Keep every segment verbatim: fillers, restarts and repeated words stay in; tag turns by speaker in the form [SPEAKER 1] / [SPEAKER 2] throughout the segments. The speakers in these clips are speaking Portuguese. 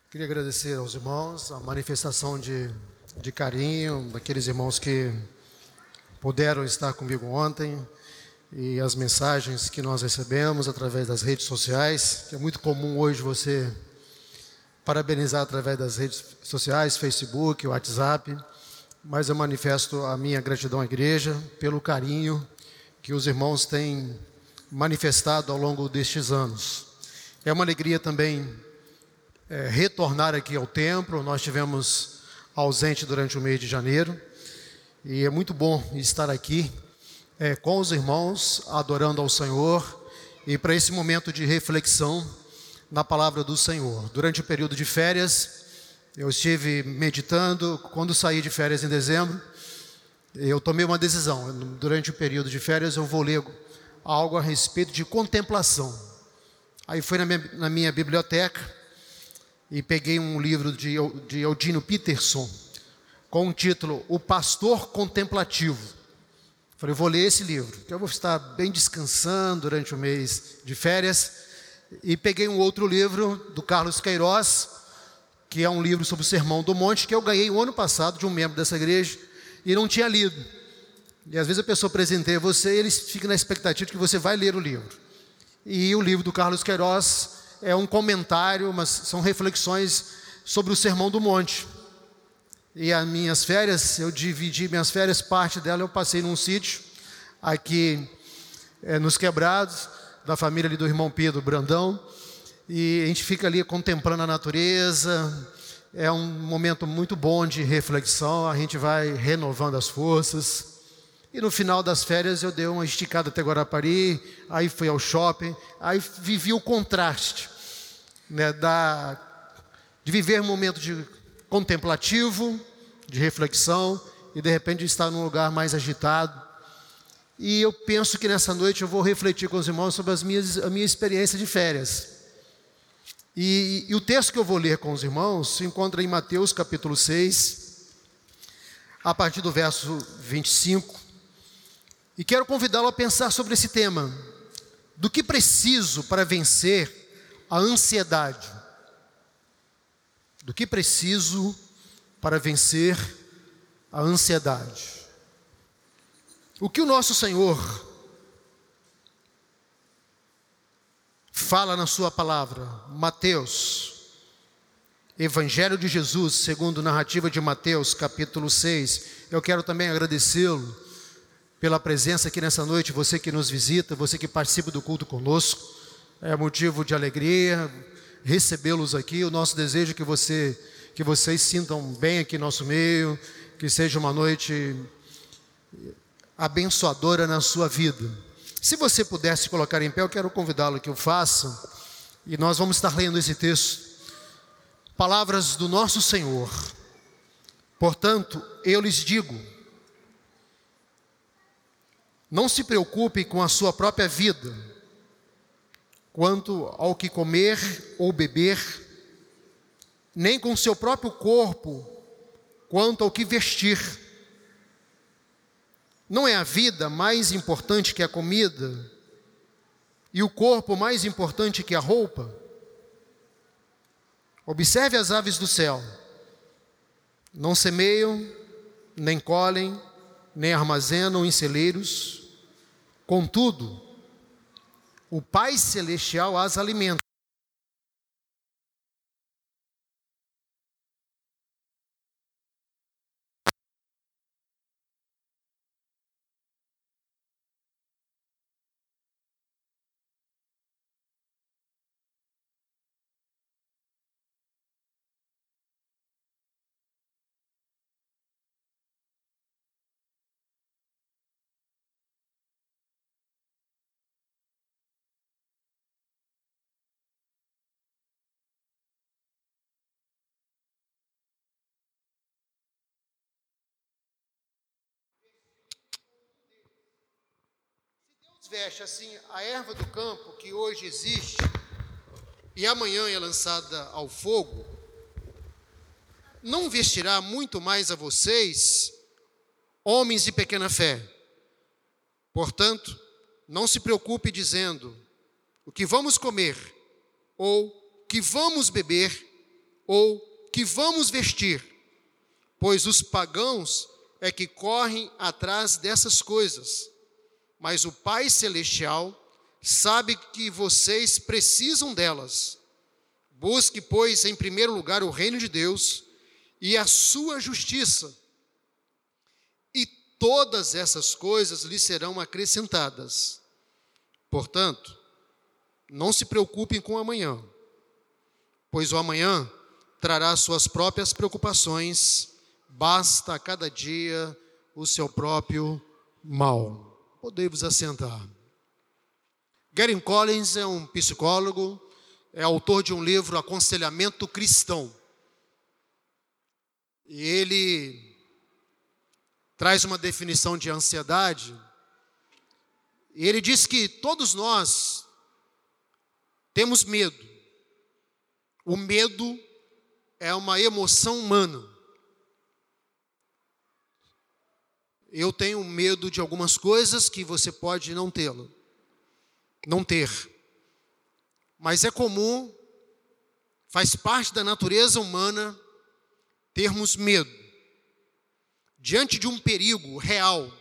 [SPEAKER 1] Queria agradecer aos irmãos a manifestação de, de carinho daqueles irmãos que puderam estar comigo ontem e as mensagens que nós recebemos através das redes sociais, que é muito comum hoje você parabenizar através das redes sociais, Facebook, WhatsApp, mas eu manifesto a minha gratidão à igreja pelo carinho que os irmãos têm manifestado ao longo destes anos. É uma alegria também é, retornar aqui ao templo. Nós tivemos ausente durante o mês de janeiro e é muito bom estar aqui é, com os irmãos, adorando ao Senhor e para esse momento de reflexão na palavra do Senhor. Durante o período de férias, eu estive meditando. Quando saí de férias em dezembro, eu tomei uma decisão. Durante o período de férias eu vou ler algo a respeito de contemplação. Aí fui na minha, na minha biblioteca e peguei um livro de, de Eugênio Peterson com o título O Pastor Contemplativo. Falei, vou ler esse livro, que eu vou estar bem descansando durante o mês de férias. E peguei um outro livro do Carlos Queiroz, que é um livro sobre o Sermão do Monte, que eu ganhei o ano passado de um membro dessa igreja e não tinha lido. E às vezes a pessoa presenteia você e eles ficam na expectativa de que você vai ler o livro. E o livro do Carlos Queiroz é um comentário, mas são reflexões sobre o Sermão do Monte. E as minhas férias, eu dividi minhas férias, parte dela eu passei num sítio, aqui é, nos Quebrados, da família ali do irmão Pedro Brandão, e a gente fica ali contemplando a natureza. É um momento muito bom de reflexão, a gente vai renovando as forças. E no final das férias eu dei uma esticada até Guarapari, aí fui ao shopping, aí vivi o contraste, né, da, de viver um momento de contemplativo, de reflexão, e de repente estar num lugar mais agitado. E eu penso que nessa noite eu vou refletir com os irmãos sobre as minhas, a minha experiência de férias. E, e o texto que eu vou ler com os irmãos se encontra em Mateus capítulo seis, a partir do verso vinte e cinco. E quero convidá-lo a pensar sobre esse tema: do que preciso para vencer a ansiedade? Do que preciso para vencer a ansiedade? O que o nosso Senhor fala na sua palavra? Mateus, Evangelho de Jesus, segundo a narrativa de Mateus, capítulo seis. Eu quero também agradecê-lo pela presença aqui nessa noite, você que nos visita, você que participa do culto conosco. É motivo de alegria recebê-los aqui. O nosso desejo é que, você, que vocês sintam bem aqui no nosso meio, que seja uma noite abençoadora na sua vida. Se você pudesse colocar em pé, eu quero convidá-lo que o faça, e nós vamos estar lendo esse texto. Palavras do nosso Senhor. Portanto, eu lhes digo, não se preocupe com a sua própria vida, quanto ao que comer ou beber, nem com o seu próprio corpo, quanto ao que vestir. Não é a vida mais importante que a comida, e o corpo mais importante que a roupa? Observe as aves do céu. Não semeiam, nem colhem, nem armazenam em celeiros. Contudo, o Pai Celestial as alimenta. Veste assim a erva do campo que hoje existe e amanhã é lançada ao fogo, não vestirá muito mais a vocês, homens de pequena fé? Portanto, não se preocupe dizendo o que vamos comer, ou que vamos beber, ou que vamos vestir, pois os pagãos é que correm atrás dessas coisas. Mas o Pai Celestial sabe que vocês precisam delas. Busque, pois, em primeiro lugar o reino de Deus e a sua justiça, e todas essas coisas lhe serão acrescentadas. Portanto, não se preocupem com o amanhã, pois o amanhã trará suas próprias preocupações. Basta a cada dia o seu próprio mal. Podei-vos assentar. Gary Collins é um psicólogo, é autor de um livro, Aconselhamento Cristão. E ele traz uma definição de ansiedade. E ele diz que todos nós temos medo. O medo é uma emoção humana. Eu tenho medo de algumas coisas que você pode não tê-lo, não ter. Mas é comum, faz parte da natureza humana, termos medo. Diante de um perigo real,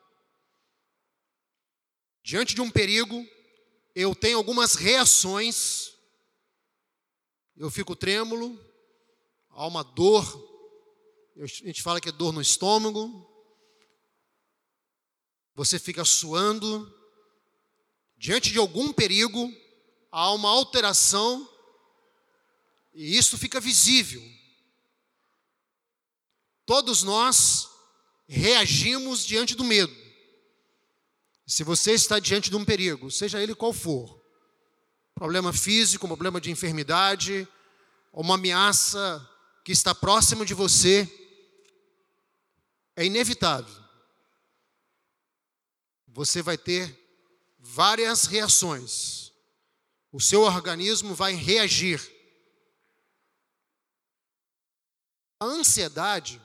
[SPEAKER 1] diante de um perigo, eu tenho algumas reações. Eu fico trêmulo, há uma dor, a gente fala que é dor no estômago, você fica suando. Diante de algum perigo, há uma alteração, e isso fica visível. Todos nós reagimos diante do medo. Se você está diante de um perigo, seja ele qual for, problema físico, problema de enfermidade, ou uma ameaça que está próxima de você, é inevitável. Você vai ter várias reações. O seu organismo vai reagir. A ansiedade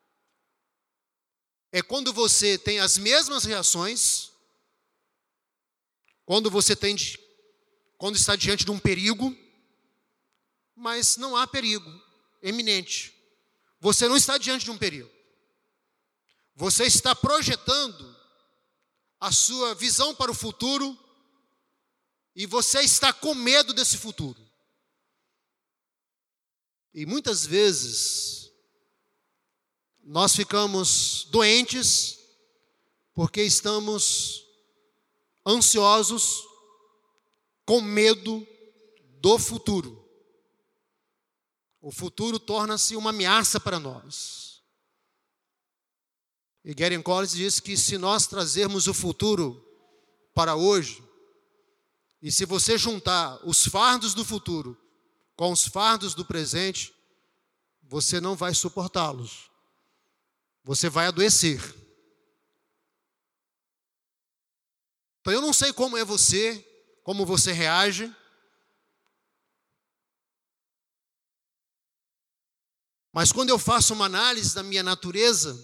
[SPEAKER 1] é quando você tem as mesmas reações, quando você tem, quando está diante de um perigo, mas não há perigo eminente. Você não está diante de um perigo. Você está projetando a sua visão para o futuro e você está com medo desse futuro. E muitas vezes nós ficamos doentes porque estamos ansiosos, com medo do futuro. O futuro torna-se uma ameaça para nós. E Gary Collins diz que se nós trazermos o futuro para hoje, e se você juntar os fardos do futuro com os fardos do presente, você não vai suportá-los. Você vai adoecer. Então eu não sei como é você, como você reage. Mas quando eu faço uma análise da minha natureza,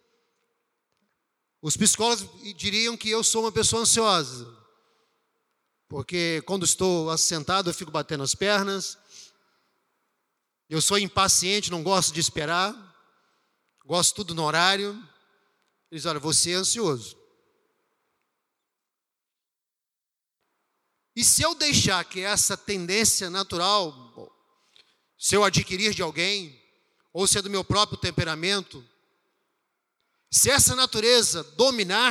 [SPEAKER 1] os psicólogos diriam que eu sou uma pessoa ansiosa. Porque quando estou assentado eu fico batendo as pernas. Eu sou impaciente, não gosto de esperar. Gosto tudo no horário. Eles dizem, olha, você é ansioso. E se eu deixar que essa tendência natural, se eu adquirir de alguém, ou se é do meu próprio temperamento, se essa natureza dominar,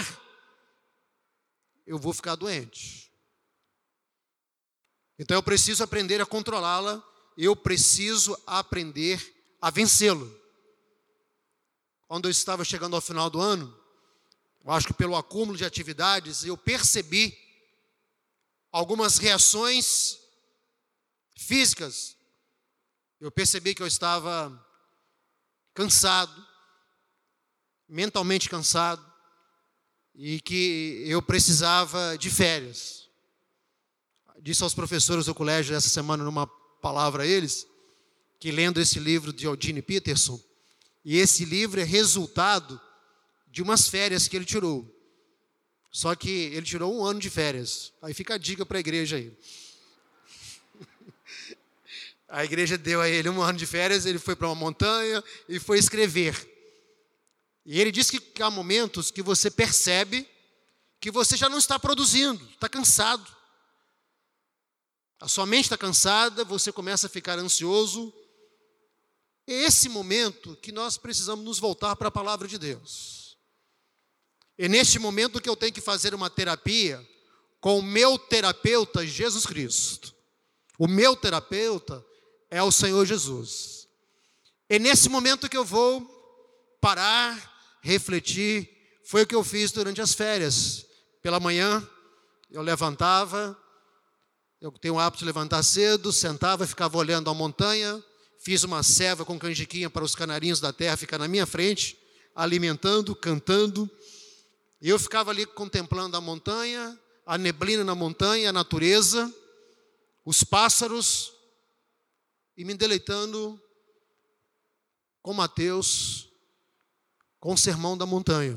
[SPEAKER 1] eu vou ficar doente. Então eu preciso aprender a controlá-la, eu preciso aprender a vencê-lo. Quando eu estava chegando ao final do ano, eu acho que pelo acúmulo de atividades, eu percebi algumas reações físicas. Eu percebi que eu estava cansado, mentalmente cansado, e que eu precisava de férias. Disse aos professores do colégio essa semana, numa palavra a eles, que lendo esse livro de Eugene Peterson, e esse livro é resultado de umas férias que ele tirou. Só que ele tirou um ano de férias. Aí fica a dica para a igreja aí. A igreja deu a ele um ano de férias, ele foi para uma montanha e foi escrever. E ele disse que há momentos que você percebe que você já não está produzindo, está cansado. A sua mente está cansada, você começa a ficar ansioso. É esse momento que nós precisamos nos voltar para a palavra de Deus. É neste momento que eu tenho que fazer uma terapia com o meu terapeuta, Jesus Cristo. O meu terapeuta é o Senhor Jesus. É nesse momento que eu vou parar, refletir. Foi o que eu fiz durante as férias. Pela manhã, eu levantava, eu tenho o hábito de levantar cedo, sentava, ficava olhando a montanha, fiz uma ceva com canjiquinha para os canarinhos da terra ficar na minha frente, alimentando, cantando. E eu ficava ali contemplando a montanha, a neblina na montanha, a natureza, os pássaros, e me deleitando com Mateus, com o Sermão da Montanha.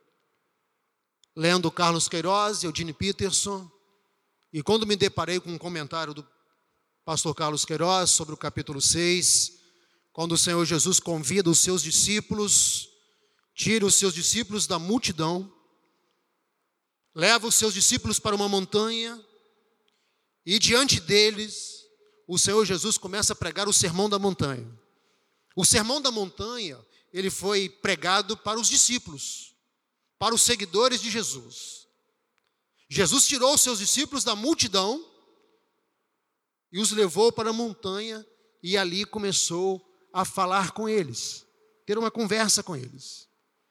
[SPEAKER 1] Lendo Carlos Queiroz e Eugene Peterson, e quando me deparei com um comentário do pastor Carlos Queiroz sobre o capítulo seis, quando o Senhor Jesus convida os seus discípulos, tira os seus discípulos da multidão, leva os seus discípulos para uma montanha, e diante deles, o Senhor Jesus começa a pregar o Sermão da Montanha. O Sermão da Montanha, ele foi pregado para os discípulos, para os seguidores de Jesus. Jesus tirou os seus discípulos da multidão e os levou para a montanha e ali começou a falar com eles, ter uma conversa com eles.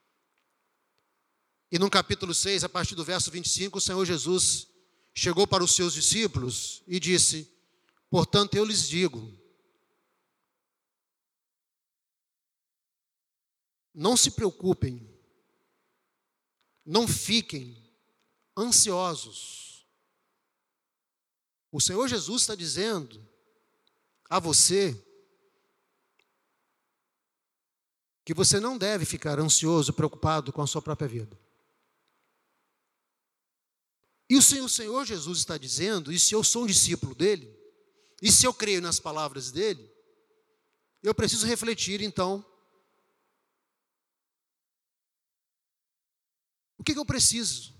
[SPEAKER 1] E no capítulo seis, a partir do verso vinte e cinco, o Senhor Jesus chegou para os seus discípulos e disse: portanto, eu lhes digo, não se preocupem, não fiquem ansiosos. O Senhor Jesus está dizendo a você que você não deve ficar ansioso, preocupado com a sua própria vida. E o Senhor, o Senhor Jesus está dizendo, e se eu sou um discípulo dele, e se eu creio nas palavras dele, eu preciso refletir então, o que, que eu preciso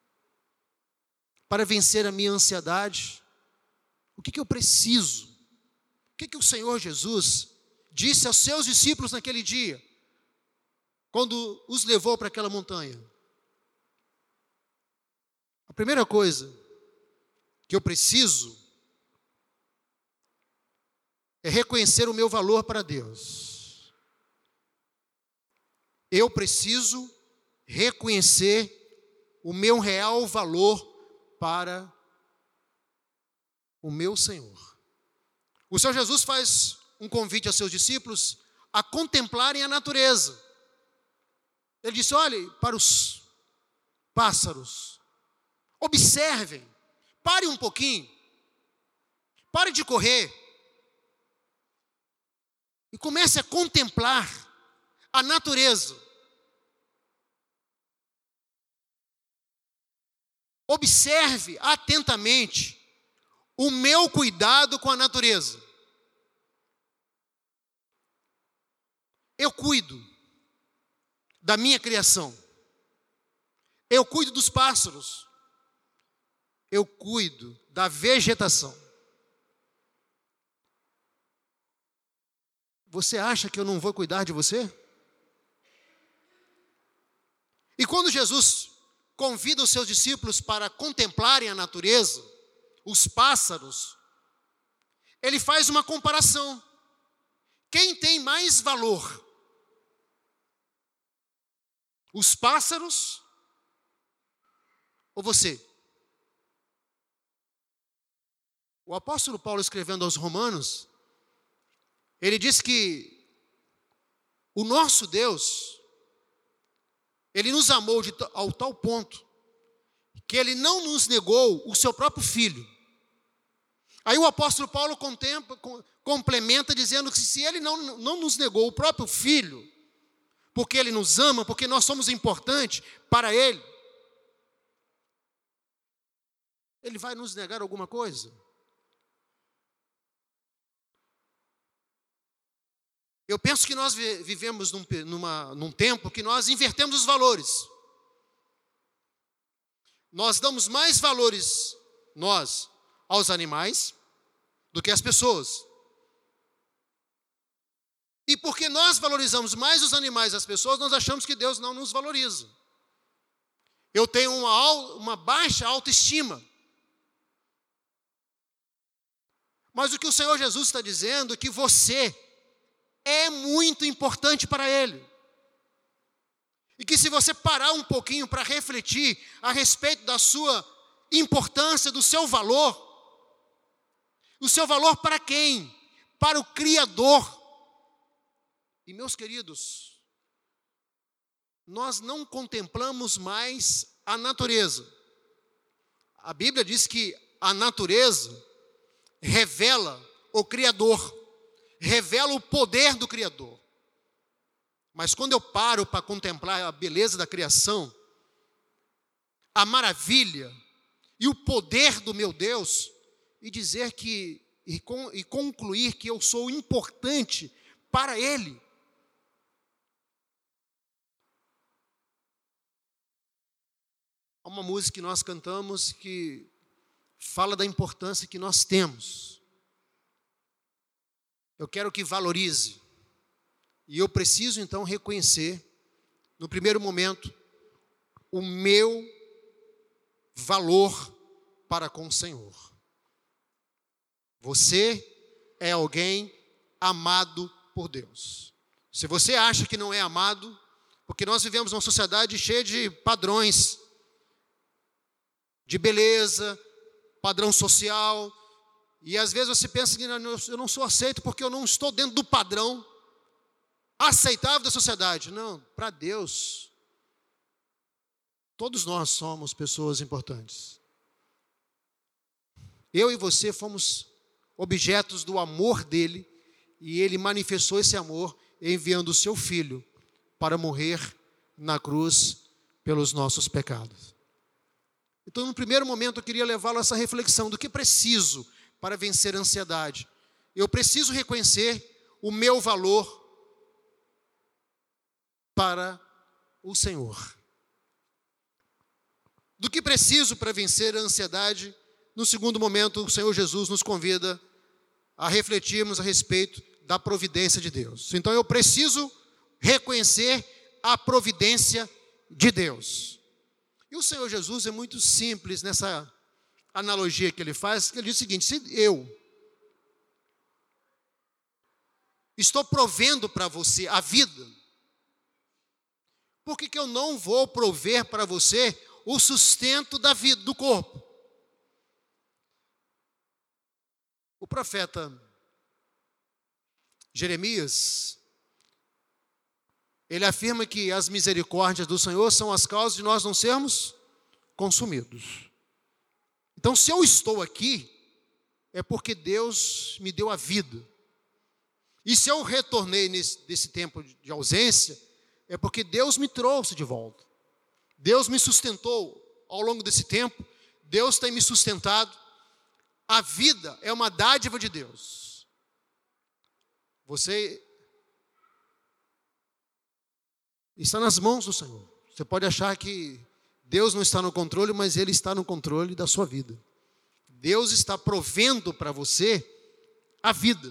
[SPEAKER 1] para vencer a minha ansiedade? O que, que eu preciso? O que, que o Senhor Jesus disse aos seus discípulos naquele dia, quando os levou para aquela montanha? A primeira coisa que eu preciso é reconhecer o meu valor para Deus. Eu preciso reconhecer o meu real valor para o meu Senhor. O Senhor Jesus faz um convite aos seus discípulos a contemplarem a natureza. Ele disse: olhe para os pássaros, observem, pare um pouquinho, pare de correr e comece a contemplar a natureza. Observe atentamente o meu cuidado com a natureza. Eu cuido da minha criação. Eu cuido dos pássaros. Eu cuido da vegetação. Você acha que eu não vou cuidar de você? E quando Jesus convida os seus discípulos para contemplarem a natureza, os pássaros, ele faz uma comparação. Quem tem mais valor? Os pássaros ou você? O apóstolo Paulo, escrevendo aos Romanos, ele diz que o nosso Deus, ele nos amou de, ao tal ponto que ele não nos negou o seu próprio filho. Aí o apóstolo Paulo contempla, complementa dizendo que se ele não, não nos negou o próprio filho, porque ele nos ama, porque nós somos importantes para ele, ele vai nos negar alguma coisa? Eu penso que nós vivemos num, numa, num tempo que nós invertemos os valores. Nós damos mais valores, nós, aos animais, do que às pessoas. E porque nós valorizamos mais os animais e as pessoas, nós achamos que Deus não nos valoriza. Eu tenho uma, uma baixa autoestima. Mas o que o Senhor Jesus está dizendo é que você é muito importante para Ele. E que se você parar um pouquinho para refletir a respeito da sua importância, do seu valor, o seu valor para quem? Para o Criador. E meus queridos, nós não contemplamos mais a natureza. A Bíblia diz que a natureza revela o Criador, revela o poder do Criador. Mas quando eu paro para contemplar a beleza da criação, a maravilha e o poder do meu Deus, e dizer que, e, com, e concluir que eu sou importante para Ele. Há uma música que nós cantamos que fala da importância que nós temos. Eu quero que valorize. E eu preciso então reconhecer, no primeiro momento, o meu valor para com o Senhor. Você é alguém amado por Deus. Se você acha que não é amado, porque nós vivemos numa sociedade cheia de padrões, de beleza, padrão social, e às vezes você pensa que eu não sou aceito porque eu não estou dentro do padrão aceitável da sociedade. Não, para Deus, todos nós somos pessoas importantes. Eu e você fomos objetos do amor dele, e ele manifestou esse amor enviando o seu filho para morrer na cruz pelos nossos pecados. Então, no primeiro momento, eu queria levá-lo a essa reflexão do que preciso para vencer a ansiedade. Eu preciso reconhecer o meu valor para o Senhor. Do que preciso para vencer a ansiedade? No segundo momento, o Senhor Jesus nos convida a refletirmos a respeito da providência de Deus. Então, eu preciso reconhecer a providência de Deus. E o Senhor Jesus é muito simples nessa analogia que ele faz, que ele diz o seguinte: se eu estou provendo para você a vida, por que que eu não vou prover para você o sustento da vida, do corpo? O profeta Jeremias, ele afirma que as misericórdias do Senhor são as causas de nós não sermos consumidos. Então, se eu estou aqui, é porque Deus me deu a vida. E se eu retornei nesse, nesse tempo de ausência, é porque Deus me trouxe de volta. Deus me sustentou ao longo desse tempo. Deus tem me sustentado. A vida é uma dádiva de Deus. Você está nas mãos do Senhor. Você pode achar que Deus não está no controle, mas Ele está no controle da sua vida. Deus está provendo para você a vida.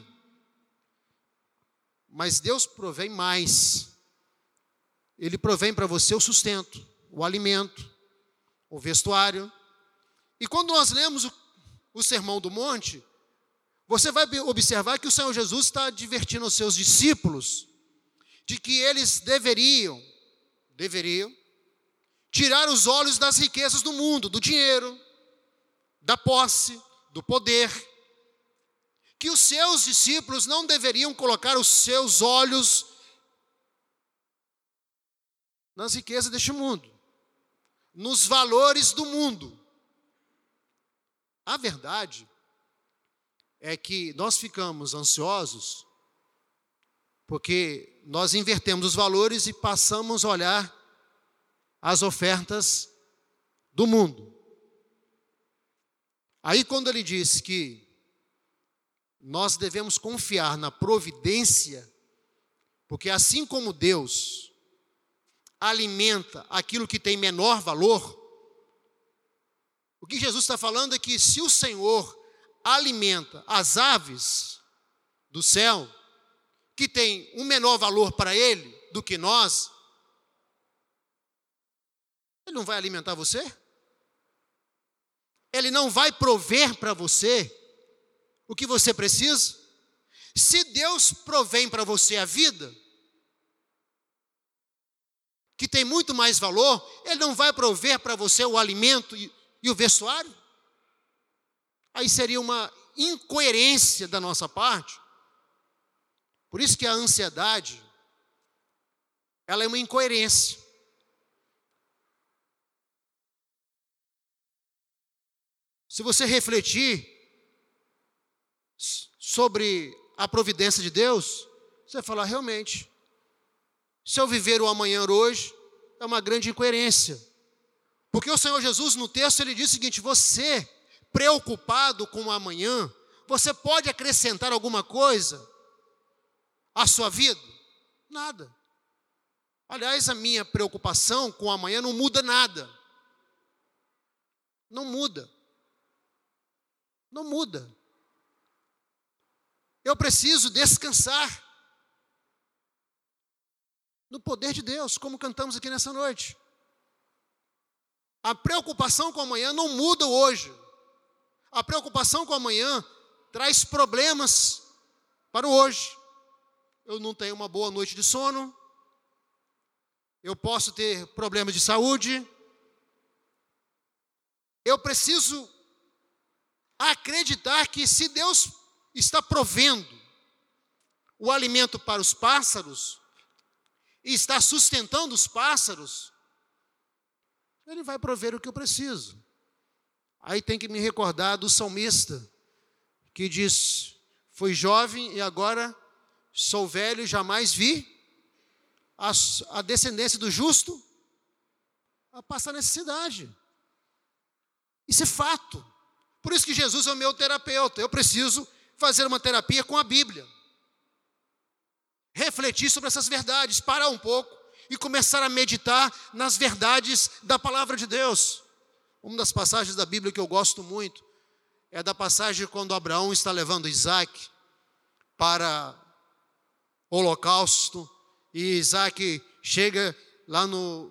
[SPEAKER 1] Mas Deus provém mais. Ele provém para você o sustento, o alimento, o vestuário. E quando nós lemos o, o Sermão do Monte, você vai observar que o Senhor Jesus está advertindo os seus discípulos de que eles deveriam, deveriam, tirar os olhos das riquezas do mundo, do dinheiro, da posse, do poder. Que os seus discípulos não deveriam colocar os seus olhos nas riquezas deste mundo, nos valores do mundo. A verdade é que nós ficamos ansiosos porque nós invertemos os valores e passamos a olhar as ofertas do mundo. Aí, quando ele diz que nós devemos confiar na providência
[SPEAKER 2] Porque assim como Deus alimenta aquilo que tem menor valor, o que Jesus está falando é que se o Senhor alimenta as aves do céu, que tem um menor valor para Ele do que nós, Ele não vai alimentar você? Ele não vai prover para você o que você precisa? Se Deus provém para você a vida, que tem muito mais valor, Ele não vai prover para você o alimento e, e o vestuário? Aí seria uma incoerência da nossa parte. Por isso que a ansiedade, ela é uma incoerência. Se você refletir sobre a providência de Deus, você vai falar, realmente, se eu viver o amanhã hoje, é uma grande incoerência. Porque o Senhor Jesus, no texto, ele diz o seguinte: você, preocupado com o amanhã, você pode acrescentar alguma coisa à sua vida? Nada. Aliás, a minha preocupação com o amanhã não muda nada. Não muda. Não muda. Eu preciso descansar no poder de Deus, como cantamos aqui nessa noite. A preocupação com o amanhã não muda hoje. A preocupação com o amanhã traz problemas para o hoje. Eu não tenho uma boa noite de sono. Eu posso ter problemas de saúde. Eu preciso acreditar que se Deus está provendo o alimento para os pássaros e está sustentando os pássaros, Ele vai prover o que eu preciso. Aí tem que me recordar do salmista, que diz, fui jovem e agora sou velho e jamais vi a, a descendência do justo a passar necessidade. Isso é fato. Por isso que Jesus é o meu terapeuta. Eu preciso fazer uma terapia com a Bíblia. Refletir sobre essas verdades, parar um pouco e começar a meditar nas verdades da palavra de Deus. Uma das passagens da Bíblia que eu gosto muito é da passagem quando Abraão está levando Isaac para o holocausto e Isaac chega lá no,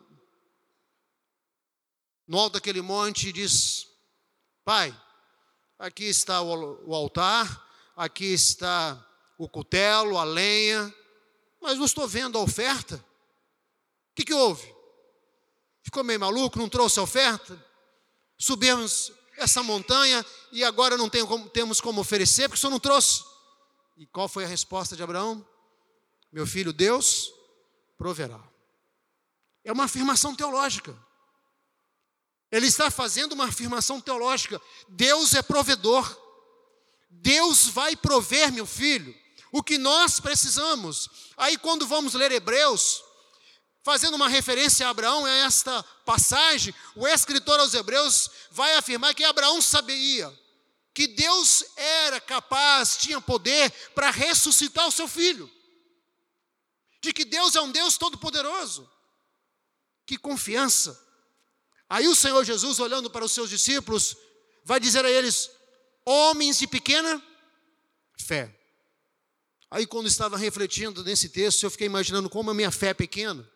[SPEAKER 2] no alto daquele monte e diz, pai, aqui está o, o altar, aqui está o cutelo, a lenha, mas não estou vendo a oferta. O que, que houve? Ficou meio maluco, não trouxe a oferta? Subimos essa montanha e agora não tem como, temos como oferecer, porque o Senhor não trouxe. E qual foi a resposta de Abraão? Meu filho, Deus proverá. É uma afirmação teológica. Ele está fazendo uma afirmação teológica. Deus é provedor. Deus vai prover, meu filho, o que nós precisamos. Aí quando vamos ler Hebreus, fazendo uma referência a Abraão, é esta passagem, o escritor aos Hebreus vai afirmar que Abraão sabia que Deus era capaz, tinha poder para ressuscitar o seu filho. De que Deus é um Deus todo-poderoso. Que confiança. Aí o Senhor Jesus, olhando para os seus discípulos, vai dizer a eles, homens de pequena fé. Aí quando estava refletindo nesse texto, eu fiquei imaginando como a minha fé é pequena.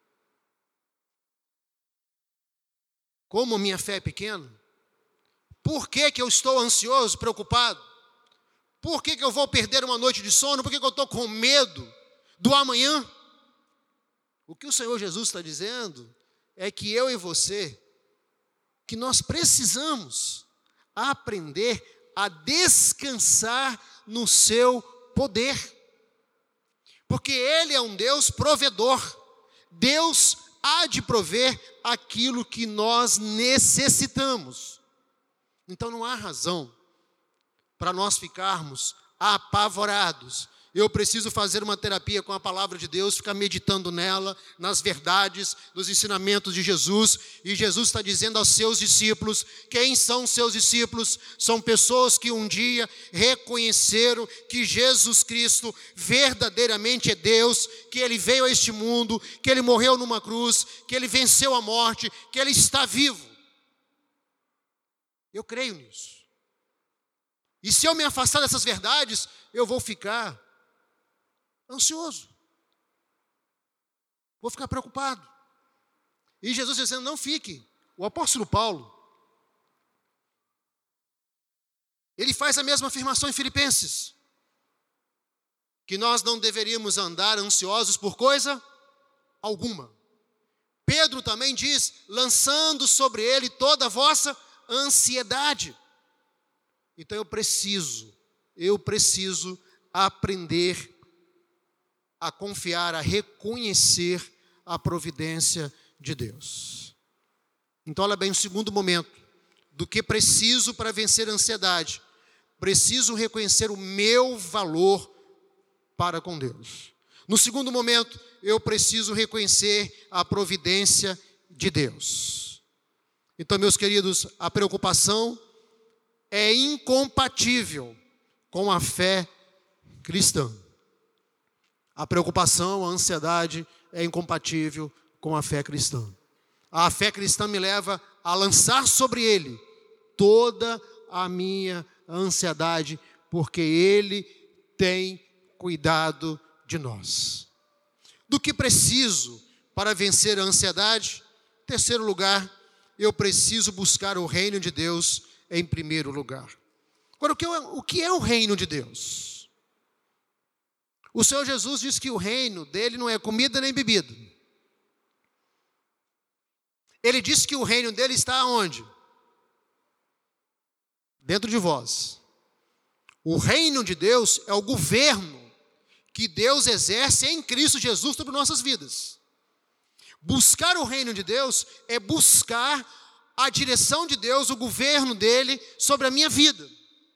[SPEAKER 2] Como a minha fé é pequena. Por que que eu estou ansioso, preocupado? Por que que eu vou perder uma noite de sono? Por que que eu estou com medo do amanhã? O que o Senhor Jesus está dizendo é que eu e você, que nós precisamos aprender a descansar no seu poder. Porque Ele é um Deus provedor. Deus há de prover aquilo que nós necessitamos. Então não há razão para nós ficarmos apavorados. Eu preciso fazer uma terapia com a palavra de Deus, ficar meditando nela, nas verdades, nos ensinamentos de Jesus. E Jesus está dizendo aos seus discípulos, quem são seus discípulos? São pessoas que um dia reconheceram que Jesus Cristo verdadeiramente é Deus, que Ele veio a este mundo, que Ele morreu numa cruz, que Ele venceu a morte, que Ele está vivo. Eu creio nisso. E se eu me afastar dessas verdades, eu vou ficar ansioso. Vou ficar preocupado. E Jesus dizendo, não fique. O apóstolo Paulo, ele faz a mesma afirmação em Filipenses, que nós não deveríamos andar ansiosos por coisa alguma. Pedro também diz, lançando sobre ele toda a vossa ansiedade. Então eu preciso, eu preciso aprender a confiar, a reconhecer a providência de Deus. Então olha bem, o segundo momento, do que preciso para vencer a ansiedade. Preciso reconhecer o meu valor para com Deus. No segundo momento, eu preciso reconhecer a providência de Deus. Então, meus queridos, a preocupação é incompatível com a fé cristã. A preocupação, a ansiedade é incompatível com a fé cristã. A fé cristã me leva a lançar sobre Ele toda a minha ansiedade, porque Ele tem cuidado de nós. Do que preciso para vencer a ansiedade? Em terceiro lugar, eu preciso buscar o reino de Deus em primeiro lugar. Agora, o que é, o que é o reino de Deus? O Senhor Jesus diz que o reino dele não é comida nem bebida. Ele disse que o reino dele está onde? Dentro de vós. O reino de Deus é o governo que Deus exerce em Cristo Jesus sobre nossas vidas. Buscar o reino de Deus é buscar a direção de Deus, o governo dele sobre a minha vida.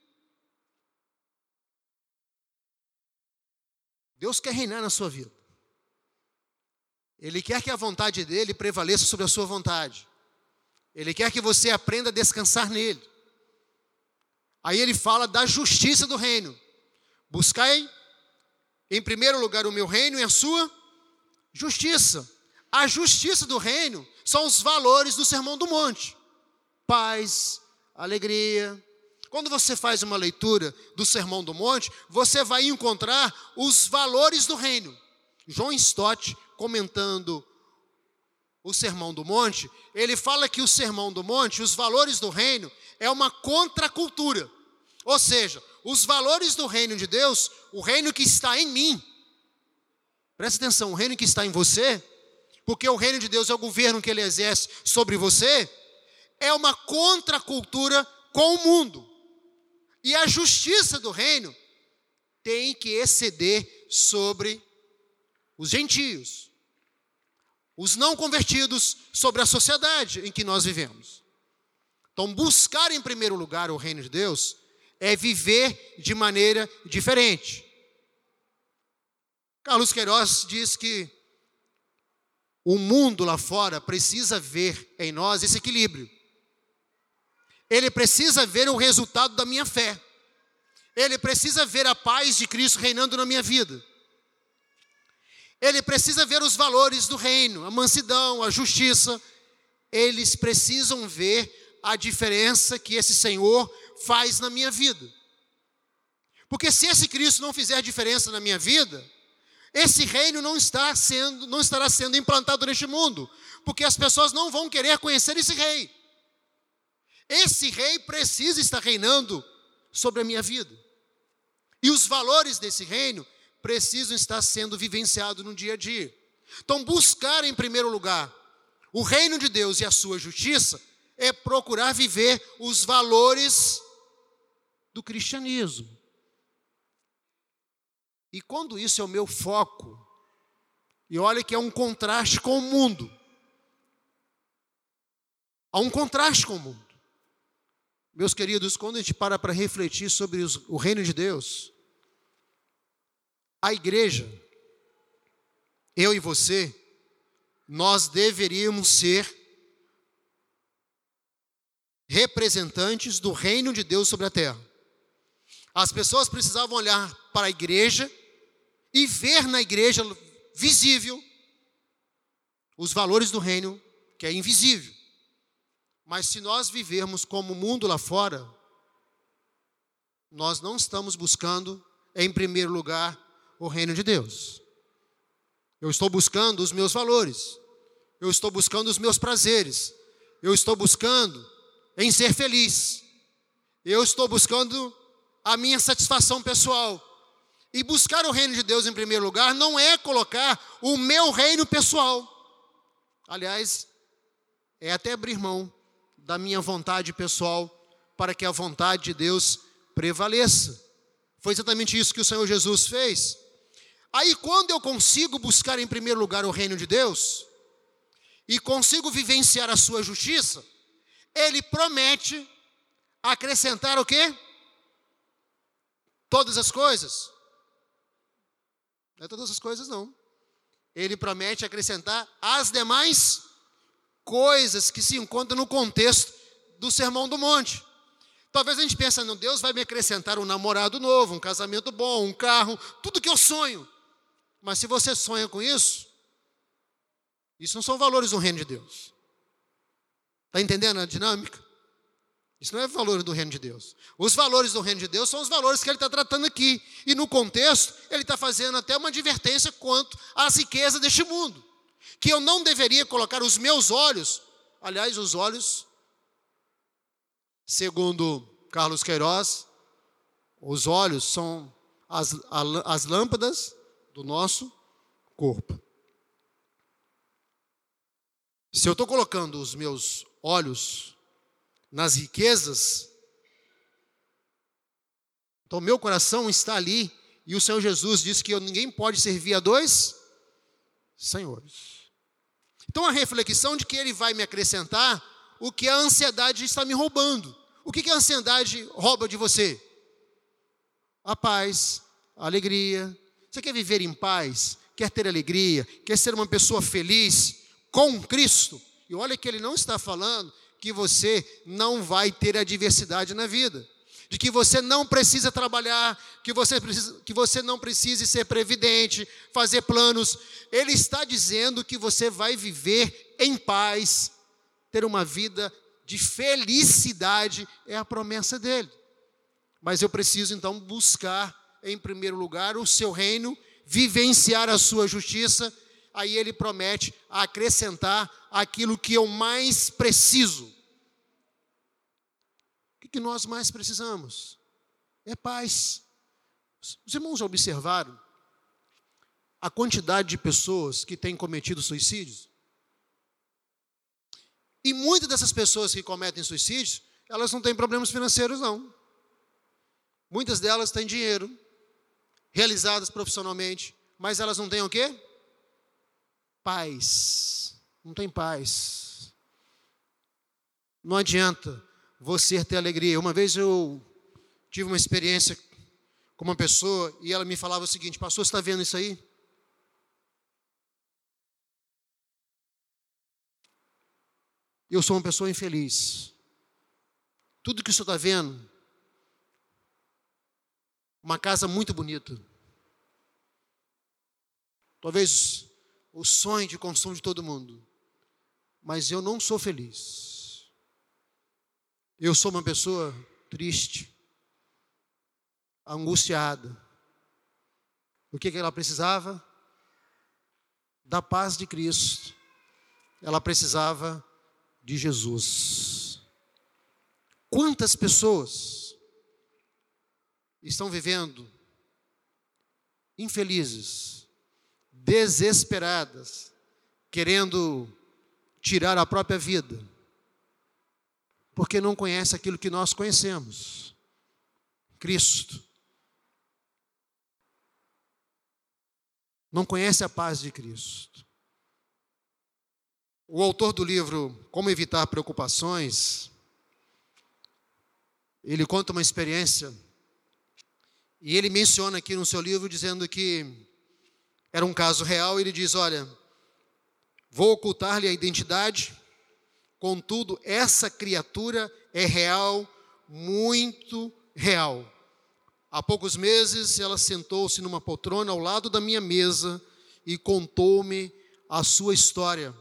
[SPEAKER 2] Deus quer reinar na sua vida. Ele quer que a vontade dele prevaleça sobre a sua vontade. Ele quer que você aprenda a descansar nele. Aí ele fala da justiça do reino. Buscai em primeiro lugar o meu reino e a sua justiça. A justiça do reino são os valores do Sermão do Monte. Paz, alegria. Quando você faz uma leitura do Sermão do Monte, você vai encontrar os valores do reino. John Stott, comentando o Sermão do Monte, ele fala que o Sermão do Monte, os valores do reino, é uma contracultura. Ou seja, os valores do reino de Deus, o reino que está em mim, presta atenção, o reino que está em você, porque o reino de Deus é o governo que ele exerce sobre você, é uma contracultura com o mundo. E a justiça do reino tem que exceder sobre os gentios, os não convertidos, sobre a sociedade em que nós vivemos. Então, buscar em primeiro lugar o reino de Deus é viver de maneira diferente. Carlos Queiroz diz que o mundo lá fora precisa ver em nós esse equilíbrio. Ele precisa ver o resultado da minha fé. Ele precisa ver a paz de Cristo reinando na minha vida. Ele precisa ver os valores do reino, a mansidão, a justiça. Eles precisam ver a diferença que esse Senhor faz na minha vida. Porque se esse Cristo não fizer diferença na minha vida, esse reino não está sendo, não estará sendo implantado neste mundo, porque as pessoas não vão querer conhecer esse rei. Esse rei precisa estar reinando sobre a minha vida. E os valores desse reino precisam estar sendo vivenciados no dia a dia. Então, buscar em primeiro lugar o reino de Deus e a sua justiça é procurar viver os valores do cristianismo. E quando isso é o meu foco, e olha que é um contraste com o mundo. Há um contraste com o mundo. Meus queridos, quando a gente para para refletir sobre os, o reino de Deus, a igreja, eu e você, nós deveríamos ser representantes do reino de Deus sobre a terra. As pessoas precisavam olhar para a igreja e ver na igreja visível, os valores do reino, que é invisível. Mas se nós vivermos como o mundo lá fora, nós não estamos buscando, em primeiro lugar, o reino de Deus. Eu estou buscando os meus valores. Eu estou buscando os meus prazeres. Eu estou buscando em ser feliz. Eu estou buscando a minha satisfação pessoal. E buscar o reino de Deus em primeiro lugar não é colocar o meu reino pessoal. Aliás, é até abrir mão da minha vontade pessoal para que a vontade de Deus prevaleça. Foi exatamente isso que o Senhor Jesus fez. Aí, quando eu consigo buscar em primeiro lugar o reino de Deus e consigo vivenciar a sua justiça, Ele promete acrescentar o quê? Todas as coisas. Não é todas as coisas, não. Ele promete acrescentar as demais coisas que se encontram no contexto do Sermão do Monte. Talvez a gente pense, não, Deus vai me acrescentar um namorado novo, um casamento bom, um carro, tudo que eu sonho. Mas se você sonha com isso, isso não são valores do reino de Deus. Está entendendo a dinâmica? Isso não é valor do reino de Deus. Os valores do reino de Deus são os valores que ele está tratando aqui. E no contexto, ele está fazendo até uma advertência quanto às riquezas deste mundo. Que eu não deveria colocar os meus olhos, aliás, os olhos, segundo Carlos Queiroz, os olhos são as, as lâmpadas do nosso corpo. Se eu estou colocando os meus olhos nas riquezas, então meu coração está ali, e o Senhor Jesus disse que ninguém pode servir a dois senhores. Então a reflexão de que Ele vai me acrescentar o que a ansiedade está me roubando. O que a ansiedade rouba de você? A paz, a alegria. Você quer viver em paz? Quer ter alegria? Quer ser uma pessoa feliz com Cristo? E olha que Ele não está falando que você não vai ter adversidade na vida, de que você não precisa trabalhar, que você, precisa, que você não precise ser previdente, fazer planos. Ele está dizendo que você vai viver em paz, ter uma vida de felicidade, é a promessa dele. Mas eu preciso então buscar, em primeiro lugar, o seu reino, vivenciar a sua justiça. Aí ele promete acrescentar aquilo que eu mais preciso. O que nós mais precisamos? É paz. Os irmãos já observaram a quantidade de pessoas que têm cometido suicídios? E muitas dessas pessoas que cometem suicídios, elas não têm problemas financeiros, não. Muitas delas têm dinheiro, realizadas profissionalmente, mas elas não têm o quê? Paz. Não tem paz. Não adianta você ter alegria. Uma vez eu tive uma experiência com uma pessoa e ela me falava o seguinte: pastor, você está vendo isso aí? Eu sou uma pessoa infeliz. Tudo que o senhor está vendo, uma casa muito bonita. Talvez o sonho de consumo de todo mundo. Mas eu não sou feliz. Eu sou uma pessoa triste, angustiada. O que que ela precisava? Da paz de Cristo. Ela precisava de Jesus. Quantas pessoas estão vivendo infelizes, desesperadas, querendo tirar a própria vida, porque não conhece aquilo que nós conhecemos, Cristo. Não conhece a paz de Cristo. O autor do livro Como Evitar Preocupações, ele conta uma experiência, e ele menciona aqui no seu livro, dizendo que era um caso real. Ele diz: olha, vou ocultar-lhe a identidade, contudo, essa criatura é real, muito real. Há poucos meses, ela sentou-se numa poltrona ao lado da minha mesa e contou-me a sua história.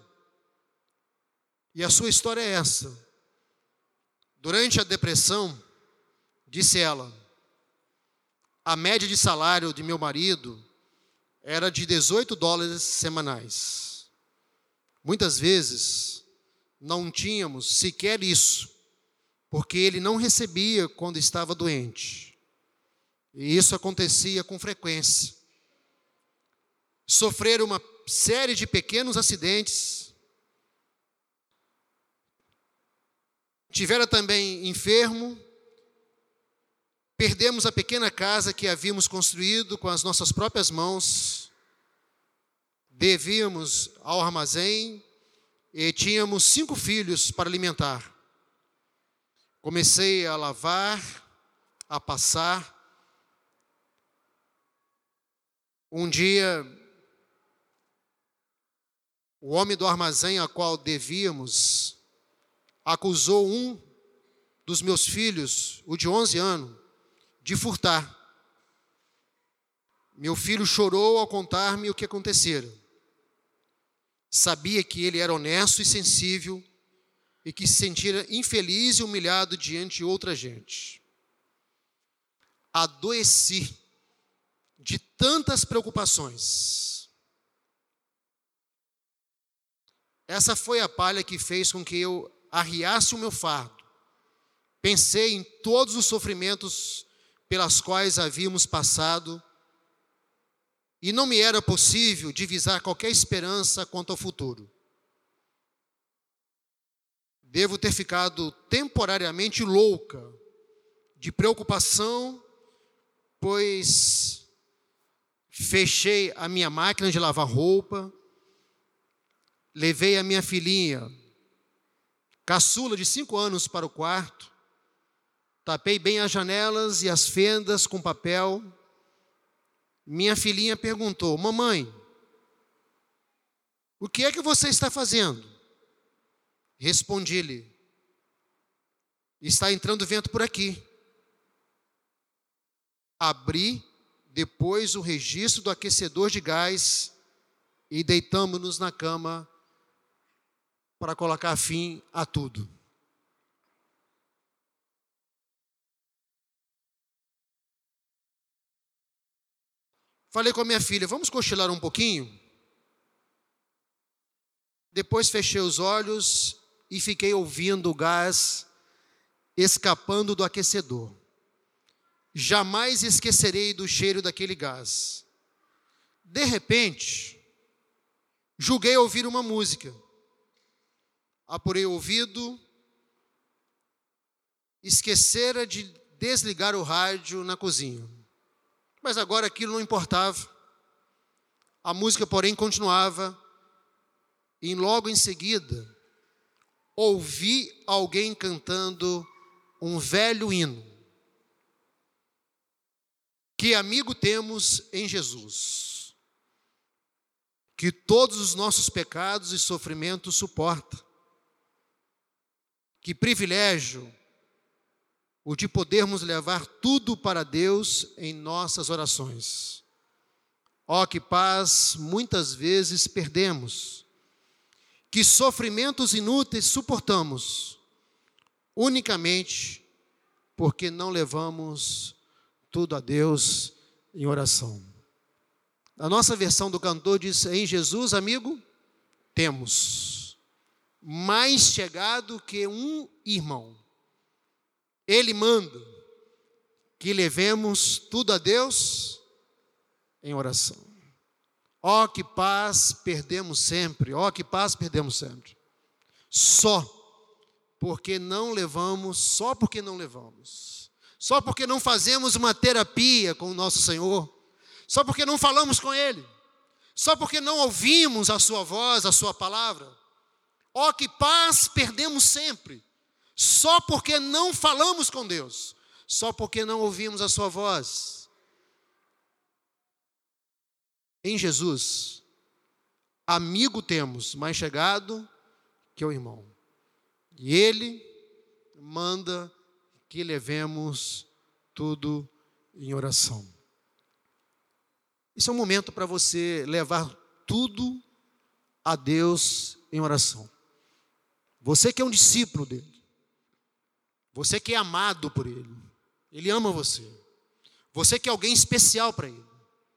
[SPEAKER 2] E a sua história é essa. Durante a depressão, disse ela, a média de salário de meu marido era de dezoito dólares semanais. Muitas vezes não tínhamos sequer isso, porque ele não recebia quando estava doente. E isso acontecia com frequência. Sofrer uma série de pequenos acidentes. Tivera também enfermo. Perdemos a pequena casa que havíamos construído com as nossas próprias mãos. Devíamos ao armazém e tínhamos cinco filhos para alimentar. Comecei a lavar, a passar. Um dia, o homem do armazém a qual devíamos acusou um dos meus filhos, o de onze anos, de furtar. Meu filho chorou ao contar-me o que acontecera. Sabia que ele era honesto e sensível e que se sentira infeliz e humilhado diante de outra gente. Adoeci de tantas preocupações. Essa foi a palha que fez com que eu arriasse o meu fardo. Pensei em todos os sofrimentos pelas quais havíamos passado e não me era possível divisar qualquer esperança quanto ao futuro. Devo ter ficado temporariamente louca de preocupação, pois fechei a minha máquina de lavar roupa, levei a minha filhinha, caçula de cinco anos, para o quarto, tapei bem as janelas e as fendas com papel. Minha filhinha perguntou, mamãe, o que é que você está fazendo? Respondi-lhe, está entrando vento por aqui. Abri depois o registro do aquecedor de gás e deitamos-nos na cama para colocar fim a tudo. Falei com a minha filha, vamos cochilar um pouquinho? Depois fechei os olhos e fiquei ouvindo o gás escapando do aquecedor. Jamais esquecerei do cheiro daquele gás. De repente, julguei ouvir uma música. Apurei o ouvido, esquecera de desligar o rádio na cozinha. Mas agora aquilo não importava. A música, porém, continuava. E logo em seguida, ouvi alguém cantando um velho hino. Que amigo temos em Jesus, que todos os nossos pecados e sofrimentos suporta. Que privilégio o de podermos levar tudo para Deus em nossas orações. Ó, que paz muitas vezes perdemos, que sofrimentos inúteis suportamos, unicamente porque não levamos tudo a Deus em oração. A nossa versão do cantor diz, em Jesus, amigo, temos mais chegado que um irmão. Ele manda que levemos tudo a Deus em oração. Ó, que paz perdemos sempre, ó, que paz perdemos sempre. Só porque não levamos, só porque não levamos. Só porque não fazemos uma terapia com o nosso Senhor. Só porque não falamos com Ele. Só porque não ouvimos a sua voz, a sua palavra. Ó, que paz perdemos sempre. Só porque não falamos com Deus. Só porque não ouvimos a sua voz. Em Jesus, amigo temos mais chegado que o irmão. E Ele manda que levemos tudo em oração. Esse é um momento para você levar tudo a Deus em oração. Você que é um discípulo dele, você que é amado por ele, ele ama você. Você que é alguém especial para ele.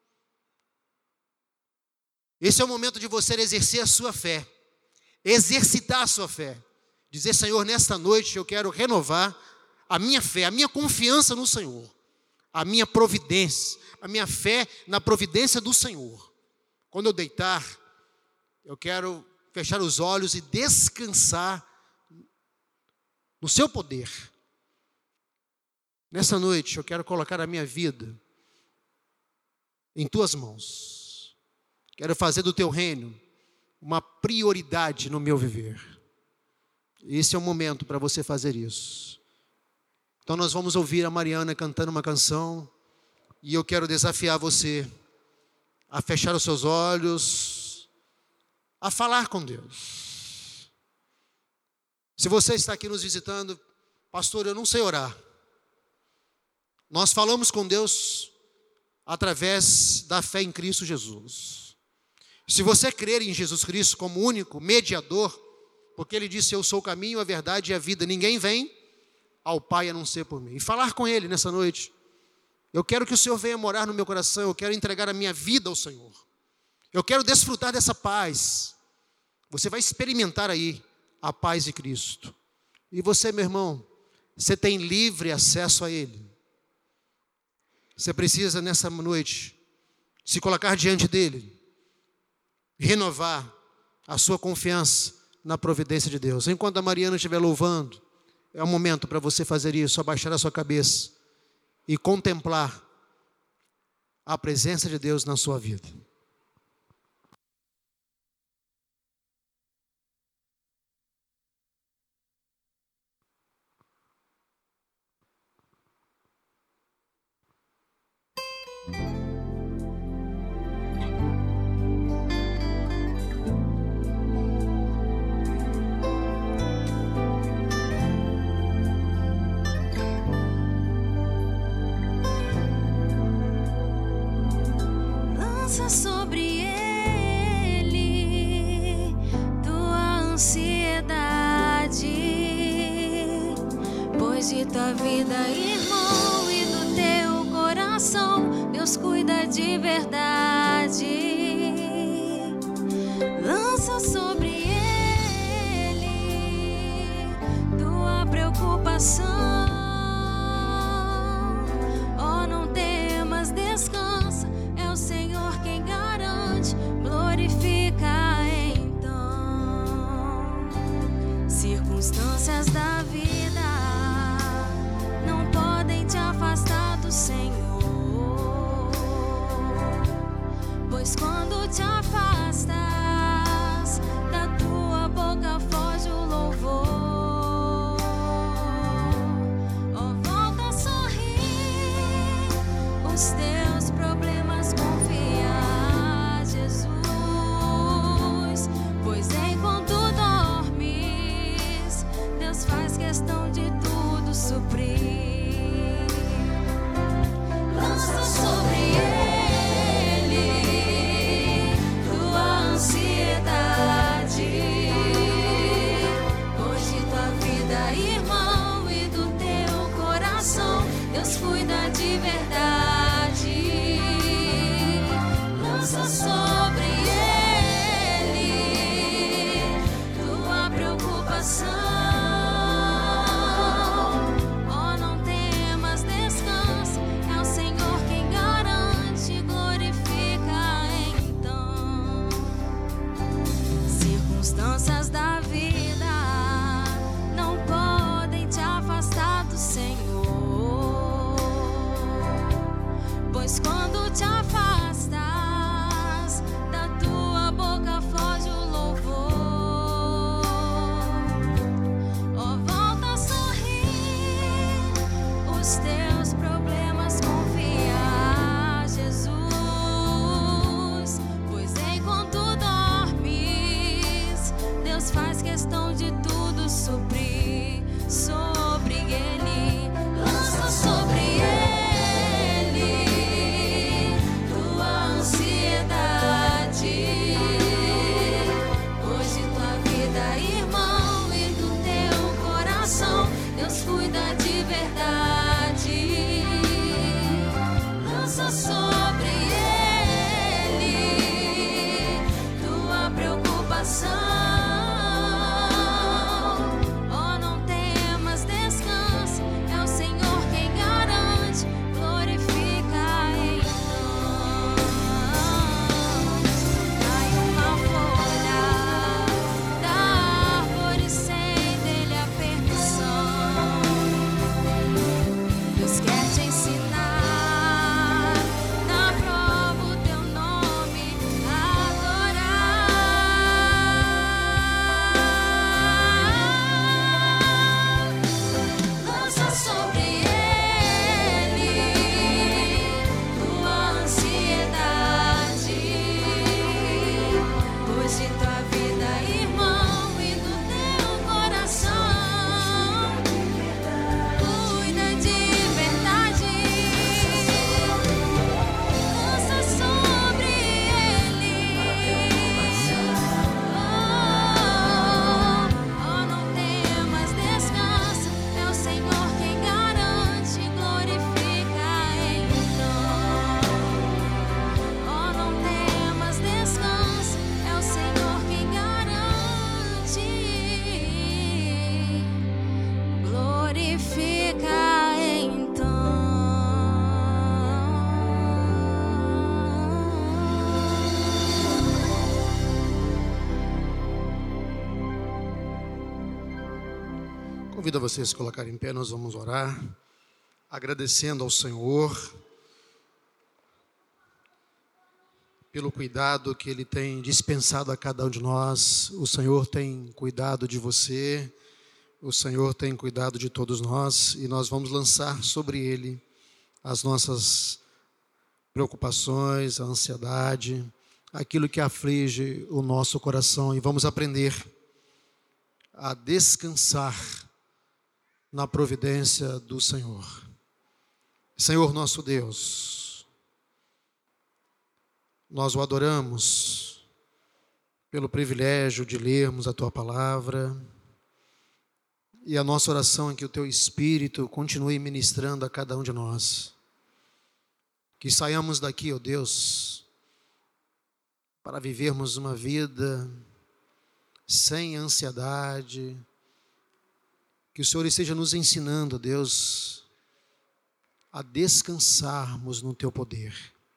[SPEAKER 2] Esse é o momento de você exercer a sua fé, exercitar a sua fé. Dizer: Senhor, nesta noite eu quero renovar a minha fé, a minha confiança no Senhor, a minha providência, a minha fé na providência do Senhor. Quando eu deitar, eu quero fechar os olhos e descansar no seu poder. Nessa noite eu quero colocar a minha vida em tuas mãos. Quero fazer do teu reino uma prioridade no meu viver. Esse é o momento para você fazer isso. Então nós vamos ouvir a Mariana cantando uma canção. E eu quero desafiar você a fechar os seus olhos, a falar com Deus. Se você está aqui nos visitando: pastor, eu não sei orar. Nós falamos com Deus através da fé em Cristo Jesus. Se você crer em Jesus Cristo como único mediador, porque Ele disse: eu sou o caminho, a verdade e a vida, ninguém vem ao Pai a não ser por mim. E falar com Ele nessa noite: eu quero que o Senhor venha morar no meu coração, eu quero entregar a minha vida ao Senhor. Eu quero desfrutar dessa paz. Você vai experimentar aí a paz de Cristo. E você, meu irmão, você tem livre acesso a Ele. Você precisa nessa noite se colocar diante dEle, renovar a sua confiança na providência de Deus. Enquanto a Mariana estiver louvando, é o momento para você fazer isso, abaixar a sua cabeça e contemplar a presença de Deus na sua vida.
[SPEAKER 3] Sobre ele tua ansiedade, pois de tua vida, irmão, e do teu coração Deus cuida de verdade. Lança sobre ele tua preocupação. Oh, não temas, descansa, é o Senhor quem garante, glorifica então. Circunstâncias da vida não podem te afastar do Senhor, pois quando te afastas, da tua boca foge o louvor. Oh, volta a sorrir, os teus problemas confia a Jesus, pois enquanto dormes, Deus faz questão de tudo suprir. Lança sobre ele tua ansiedade, pois de tua vida, irmão, e do teu coração Deus cuida de verdade. Lança sobre ele tua preocupação. Oh, não temas, descansa, é o Senhor quem garante, glorifica então. Circunstâncias da vida não podem te afastar do Senhor, pois quando te afastas, da tua boca foge o louvor. Oh, volta a sorrir, os teus problemas confia a Jesus, pois enquanto dormes, Deus faz questão de tudo suprir. Sobre ele, lança sobre ele tua ansiedade,
[SPEAKER 1] Convido a vocês a se colocarem em pé, nós vamos orar, agradecendo ao Senhor pelo cuidado que Ele tem dispensado a cada um de nós. O Senhor tem cuidado de você, o Senhor tem cuidado de todos nós, e nós vamos lançar sobre Ele as nossas preocupações, a ansiedade, aquilo que aflige o nosso coração, e vamos aprender a descansar na providência do Senhor. Senhor nosso Deus, nós o adoramos pelo privilégio de lermos a Tua palavra, e a nossa oração é que o Teu Espírito continue ministrando a cada um de nós, que saiamos daqui, ó Deus, para vivermos uma vida sem ansiedade, que o Senhor esteja nos ensinando, Deus, a descansarmos no Teu poder.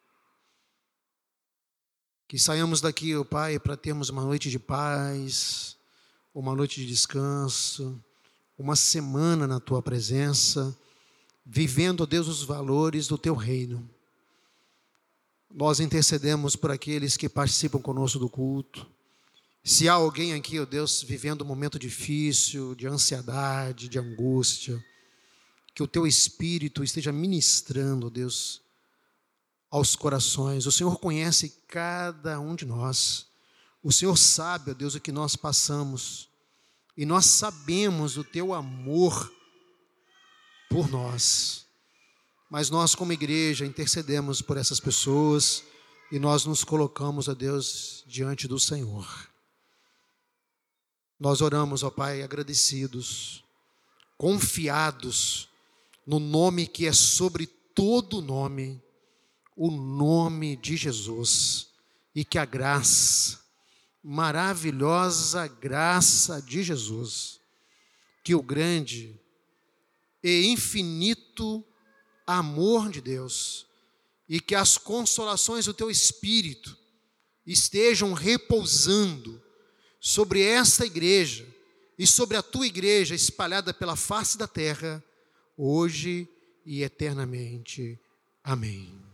[SPEAKER 1] Que saiamos daqui, ó Pai, para termos uma noite de paz, uma noite de descanso, uma semana na Tua presença, vivendo, ó Deus, os valores do Teu reino. Nós intercedemos por aqueles que participam conosco do culto. Se há alguém aqui, ó Deus, vivendo um momento difícil, de ansiedade, de angústia, que o Teu Espírito esteja ministrando, ó Deus, aos corações. O Senhor conhece cada um de nós. O Senhor sabe, ó Deus, o que nós passamos. E nós sabemos o Teu amor por nós. Mas nós, como igreja, intercedemos por essas pessoas e nós nos colocamos, ó Deus, diante do Senhor. Nós oramos, ó Pai, agradecidos, confiados no nome que é sobre todo nome, o nome de Jesus, e que a graça, maravilhosa graça de Jesus, que o grande e infinito amor de Deus, e que as consolações do Teu Espírito estejam repousando sobre esta igreja e sobre a Tua igreja espalhada pela face da terra, hoje e eternamente. Amém.